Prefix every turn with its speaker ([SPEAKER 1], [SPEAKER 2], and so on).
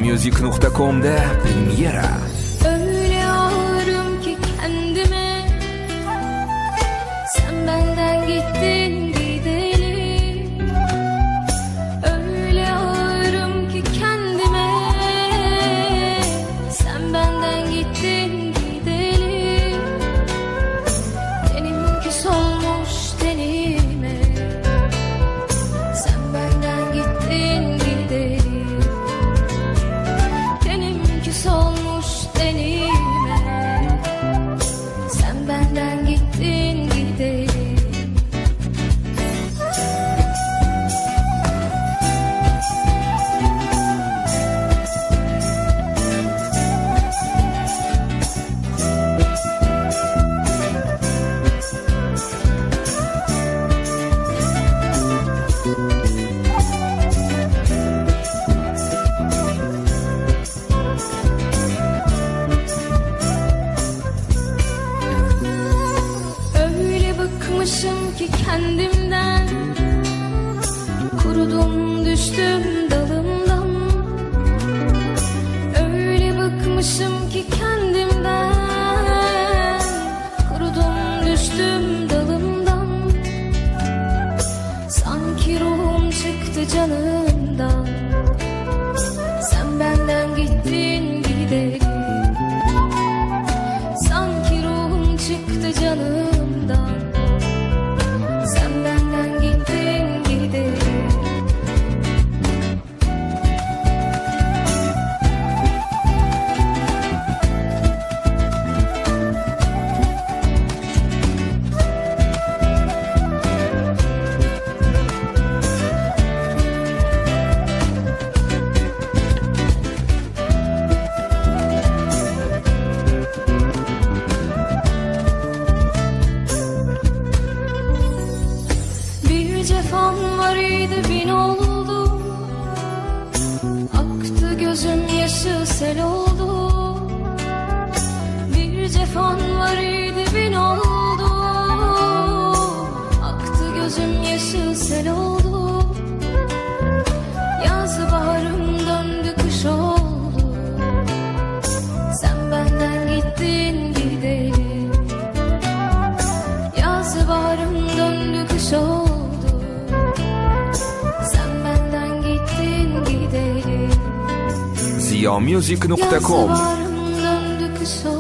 [SPEAKER 1] ziyamusic.com'da premyera.
[SPEAKER 2] Öyle ağırım ki kendime, sen benden gittin gideli. Öyle ağırım ki kendime, sen benden gittin gideli. Tenim küs olmuş tenime, sen benden gittin gideli. Solmuş tenime, sen benden gittin gideli. Bıkmışım ki kendimden, kurudum düştüm dalımdan. Öyle bıkmışım ki kendimden, kurudum düştüm dalımdan. Sanki ruhum çıktı canımdan, sen benden gittin gideli. Sanki ruhum çıktı canımdan, sen benden gittin gideli. Bir cefam var idi bin oldu, aktı gözüm yaşı sel oldu. Bir cefam var idi bin oldu, aktı gözüm yaşı sel oldu. Yaz baharım döndü kış oldu, sen benden gittin gideli. Yaz baharım döndü kış oldu,
[SPEAKER 1] ziyamusic.com.
[SPEAKER 2] yaz baharım döndü kış oldu.